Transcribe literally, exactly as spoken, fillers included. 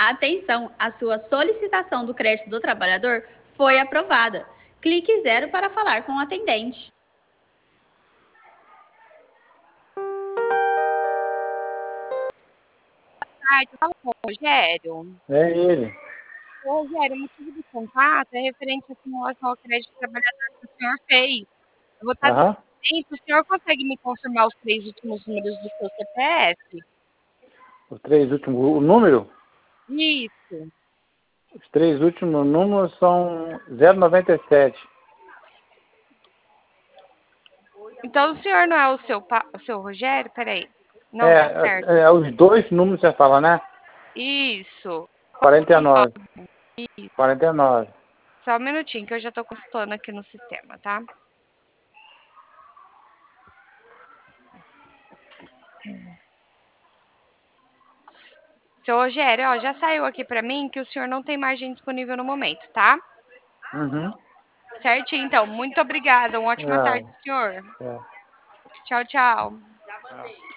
Atenção, a sua solicitação do crédito do trabalhador foi aprovada. Clique zero para falar com o atendente. tarde, fala com o Rogério. É ele. Ô, Rogério, o motivo do contato é referente à simulação ao crédito do trabalhador que o senhor fez. Eu vou estar Aham. dando o senhor consegue me confirmar os três últimos números do seu C P F? Os três últimos, o número? Isso. Os três últimos números são zero noventa e sete. Então o senhor não é o seu, pa... o seu Rogério? Peraí. Não, tá É, certo. é, os dois números você fala, né? Isso. quarenta e nove. Isso. quarenta e nove. Só um minutinho que eu já tô consultando aqui no sistema, tá? Seu Rogério, ó, já saiu aqui pra mim que o senhor não tem margem disponível no momento, tá? Uhum. Certinho, então. Muito obrigada. Uma ótima É, tarde, senhor. é. Tchau, tchau.